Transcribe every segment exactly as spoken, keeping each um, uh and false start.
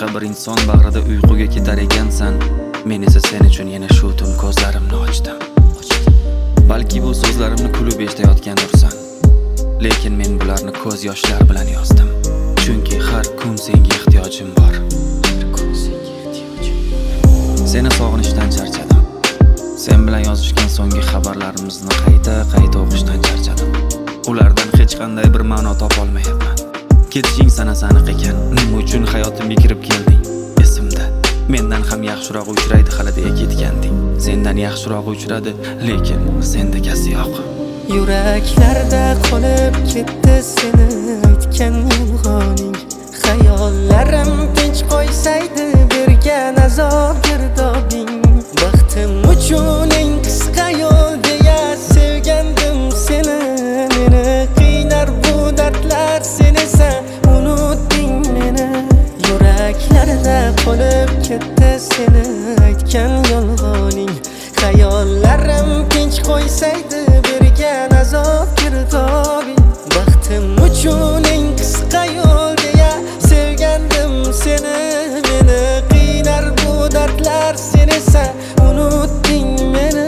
boshqa bir inson bag'rida uyquga ketar ekansan. Men esa sen uchun yana shu tun ko'zlarimni ochdim. Balki bu so'zlarimni kulib eshitayotgandirsan, lekin men bularni ko'z yoshlar bilan yozdim. Chunki har kun senga ehtiyojim bor. Seni sog'inishdan charchadim. Sen bilan yozishgan so'nggi xabarlarimizni qayta-qayta o'qishdan charchadim. Ulardan hech qanday bir ma'no topa olmayapman. Ketishing sanasi aniq ekan. Nima uchun hayotimga kirib kelding? Esimda. Mendan ham yaxshiroq uchraydi hali deya ketganding. Sendan yaxshiroq uchradi, lekin sendagasi yo'q. Yuraklarda qolib ketdi seni aytgan yolg'oning. Xayollarim tinch qo'ysaydi bergan azob girdobing. Baxtim uchun eng qisqa yo'l deya sevgandim seni. Meni qiynar bu dardlar, sen esa unutding meni. Yuraklarda qolib ketdi seni aytgan yolg'oning. Xayollarim tinch qo'ysaydi bergan azob girdobing. Baxtim uchun eng qisqa yo'l deya sevgandim seni. Meni qiynar bu dardlar, sen esa unutding meni.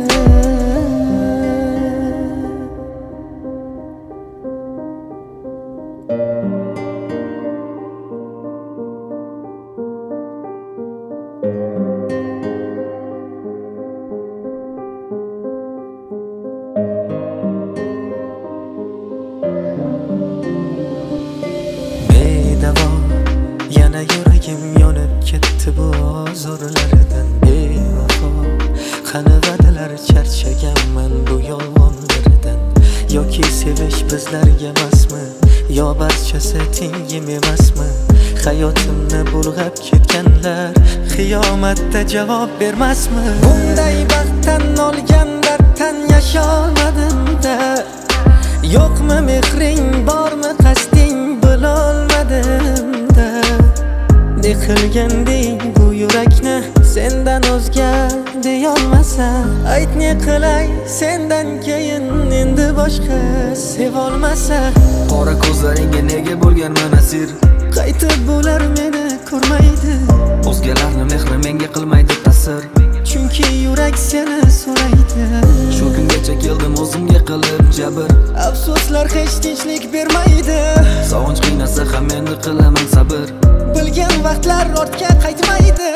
Yana yuragim yonib ketdi bu ozorlardan bevafo. Qani va'dalar, charchaganman bu yolg'onlardan. Yoki sevish bizlarga emasmi, yo barchasi tengim emasmi? Hayotimni bulg'ab ketganlar qiyomatda javob bermasmi? Bunday baxtdan olgan darddan yasholmadim-da. Yo'qmi mehring, bormi qasding, bilolmadim-da. Qilganding bu yurakni sendan o'zga deyolmasa, ayt ne qilay sendan keyin endi boshqa sevolmasa. Qora ko'zlaringga nega bo'lganman asir? Qaytib bular meni ko'rmaydi. O'zgalarning mehri menga qilmaydi ta'sir. Chunki yurak seni so'raydi. Shu kungacha keldim o'zimga qilib jabr. Afsuslar hech tinchlik bermaydi. Sog'inch qiynasa ham endi qilaman sabr. Bilgan vaqtlar ortga qaytmaydi.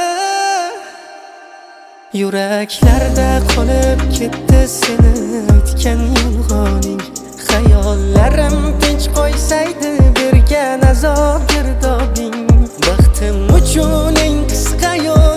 Yuraklarda qolib ketdi seni aytgan yolg'oning. Xayollarim tinch qo'ysaydi bergan azob girdobing. Baxtim uchun eng qisqa yo'l